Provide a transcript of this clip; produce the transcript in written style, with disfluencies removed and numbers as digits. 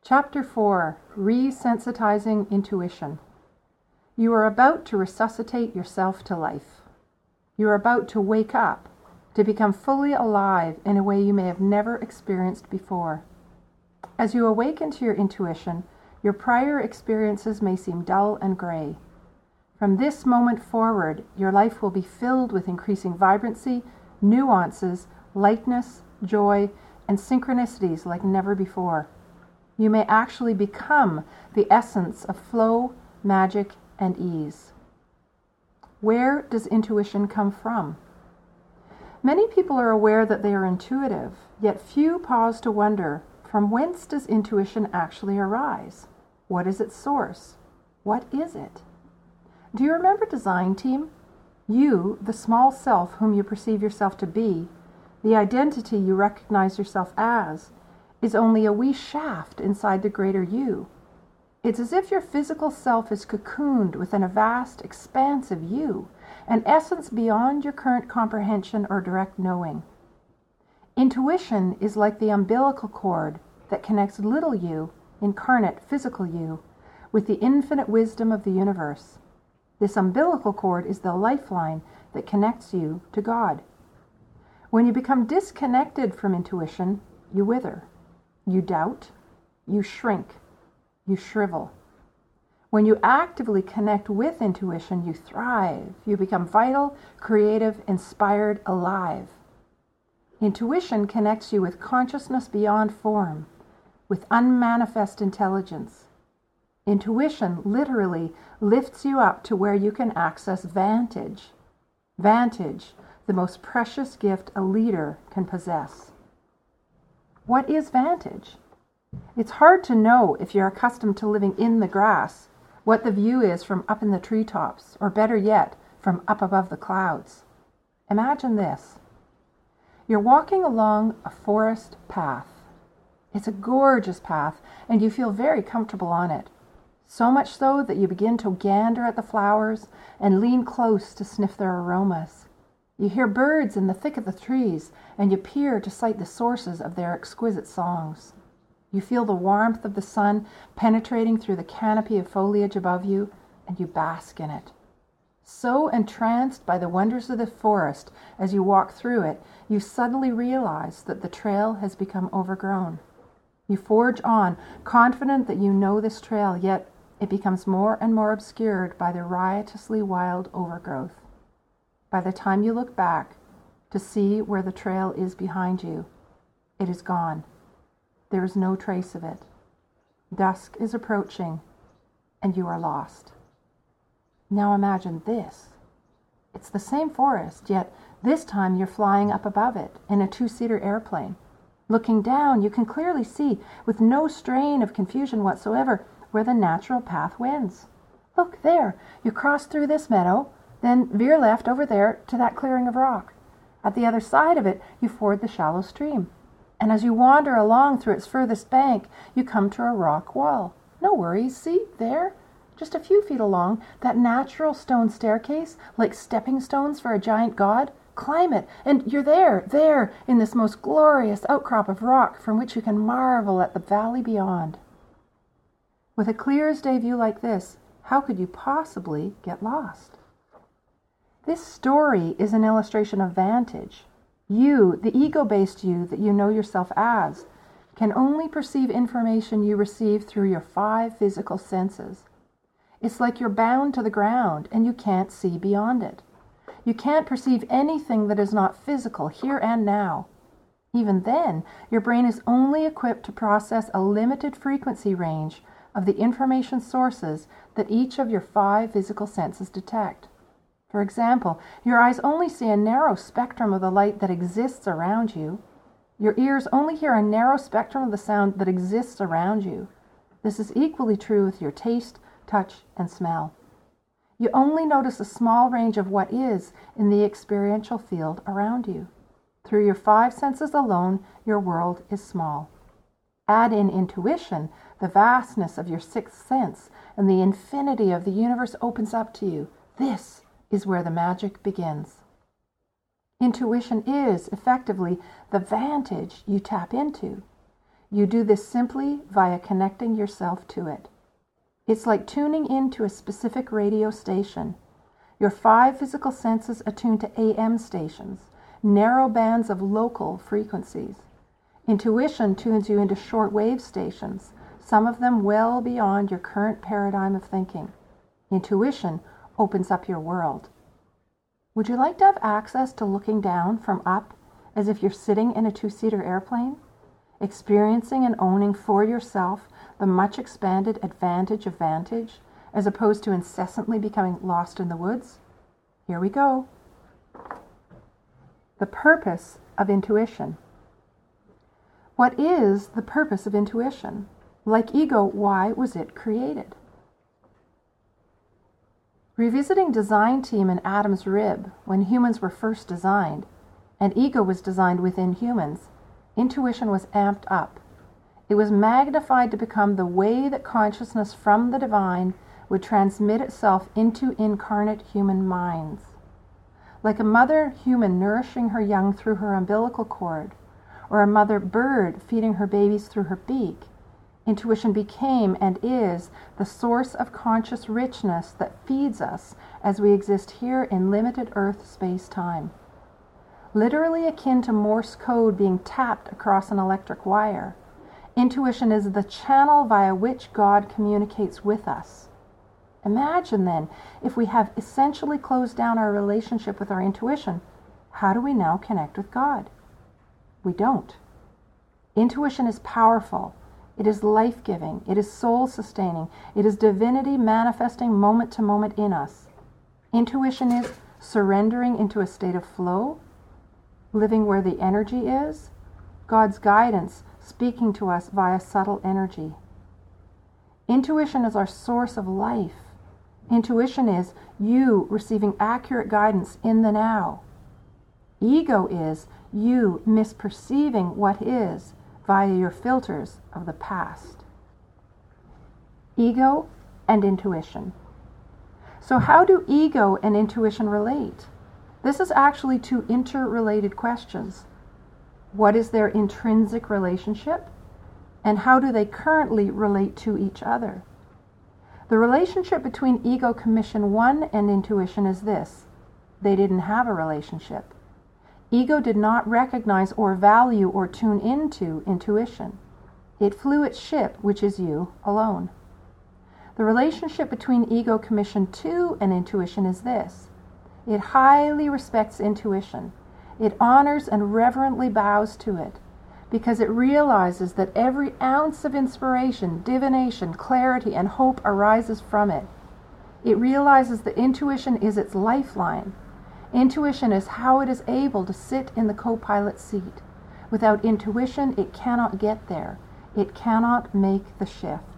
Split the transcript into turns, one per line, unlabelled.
Chapter 4, Resensitizing Intuition. You are about to resuscitate yourself to life. You are about to wake up, to become fully alive in a way you may have never experienced before. As you awaken to your intuition, your prior experiences may seem dull and gray. From this moment forward, your life will be filled with increasing vibrancy, nuances, lightness, joy, and synchronicities like never before. You may actually become the essence of flow, magic, and ease. Where does intuition come from? Many people are aware that they are intuitive, yet few pause to wonder, from whence does intuition actually arise? What is its source? What is it? Do you remember Design Team? You, the small self whom you perceive yourself to be, the identity you recognize yourself as, is only a wee shaft inside the greater you. It's as if your physical self is cocooned within a vast, expansive you, an essence beyond your current comprehension or direct knowing. Intuition is like the umbilical cord that connects little you, incarnate physical you, with the infinite wisdom of the universe. This umbilical cord is the lifeline that connects you to God. When you become disconnected from intuition, you wither. You doubt, you shrink, you shrivel. When you actively connect with intuition, you thrive. You become vital, creative, inspired, alive. Intuition connects you with consciousness beyond form, with unmanifest intelligence. Intuition literally lifts you up to where you can access vantage. Vantage, the most precious gift a leader can possess. What is vantage? It's hard to know if you're accustomed to living in the grass, what the view is from up in the treetops, or better yet, from up above the clouds. Imagine this. You're walking along a forest path. It's a gorgeous path, and you feel very comfortable on it. So much so that you begin to gander at the flowers and lean close to sniff their aromas. You hear birds in the thick of the trees, and you peer to sight the sources of their exquisite songs. You feel the warmth of the sun penetrating through the canopy of foliage above you, and you bask in it. So entranced by the wonders of the forest as you walk through it, you suddenly realize that the trail has become overgrown. You forge on, confident that you know this trail, yet it becomes more and more obscured by the riotously wild overgrowth. By the time you look back to see where the trail is behind you, it is gone. There is no trace of it. Dusk is approaching, and you are lost. Now imagine this. It's the same forest, yet this time you're flying up above it in a 2-seater airplane. Looking down, you can clearly see, with no strain of confusion whatsoever, where the natural path wends. Look there, you cross through this meadow, then veer left over there to that clearing of rock. At the other side of it, you ford the shallow stream. And as you wander along through its furthest bank, you come to a rock wall. No worries, see, there, just a few feet along, that natural stone staircase, like stepping stones for a giant god. Climb it, and you're there, in this most glorious outcrop of rock from which you can marvel at the valley beyond. With a clear-as-day view like this, how could you possibly get lost? This story is an illustration of vantage. You, the ego-based you that you know yourself as, can only perceive information you receive through your 5 physical senses. It's like you're bound to the ground and you can't see beyond it. You can't perceive anything that is not physical here and now. Even then, your brain is only equipped to process a limited frequency range of the information sources that each of your 5 physical senses detect. For example, your eyes only see a narrow spectrum of the light that exists around you. Your ears only hear a narrow spectrum of the sound that exists around you. This is equally true with your taste, touch, and smell. You only notice a small range of what is in the experiential field around you. Through your 5 senses alone, your world is small. Add in intuition, the vastness of your 6th sense, and the infinity of the universe opens up to you. This is where the magic begins. Intuition is, effectively, the vantage you tap into. You do this simply via connecting yourself to it. It's like tuning into a specific radio station. Your 5 physical senses attune to AM stations, narrow bands of local frequencies. Intuition tunes you into short-wave stations, some of them well beyond your current paradigm of thinking. Intuition opens up your world. Would you like to have access to looking down from up as if you're sitting in a 2-seater airplane, experiencing and owning for yourself the much expanded advantage of vantage, as opposed to incessantly becoming lost in the woods? Here we go. The purpose of intuition. What is the purpose of intuition? Like ego, why was it created? Revisiting design team in Adam's rib, when humans were first designed, and ego was designed within humans, intuition was amped up. It was magnified to become the way that consciousness from the divine would transmit itself into incarnate human minds. Like a mother human nourishing her young through her umbilical cord, or a mother bird feeding her babies through her beak, intuition became and is the source of conscious richness that feeds us as we exist here in limited Earth space-time. Literally akin to Morse code being tapped across an electric wire, intuition is the channel via which God communicates with us. Imagine then, if we have essentially closed down our relationship with our intuition, how do we now connect with God? We don't. Intuition is powerful. It is life-giving. It is soul-sustaining. It is divinity manifesting moment to moment in us. Intuition is surrendering into a state of flow, living where the energy is, God's guidance speaking to us via subtle energy. Intuition is our source of life. Intuition is you receiving accurate guidance in the now. Ego is you misperceiving what is via your filters of the past. Ego and intuition. So how do ego and intuition relate? This is actually 2 interrelated questions. What is their intrinsic relationship? And how do they currently relate to each other? The relationship between Ego Commission 1 and intuition is this. They didn't have a relationship. Ego did not recognize or value or tune into intuition. It flew its ship, which is you, alone. The relationship between Ego Commission 2 and intuition is this. It highly respects intuition. It honors and reverently bows to it, because it realizes that every ounce of inspiration, divination, clarity, and hope arises from it. It realizes that intuition is its lifeline. Intuition is how it is able to sit in the co-pilot seat. Without intuition, it cannot get there. It cannot make the shift.